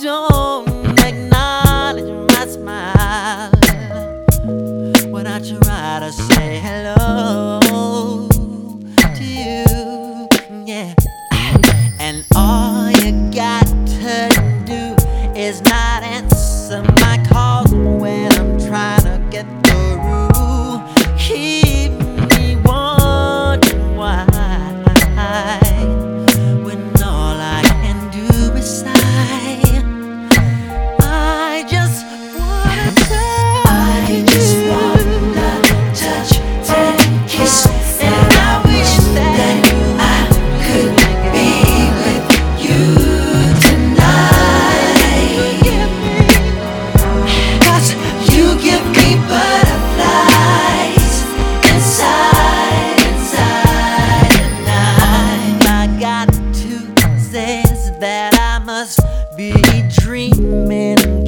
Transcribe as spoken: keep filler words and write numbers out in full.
don't acknowledge my smile when I try to say hello to you, yeah. And all you got to do is not answer my calls when I'm trying to get through. Keep me wondering why, when all I can do is sigh. I just wanna touch. I just wanna touch and kiss, and I wish that I could be with you tonight. 'Cause you give me butterflies inside, inside, and I got to say is that I must be dreaming.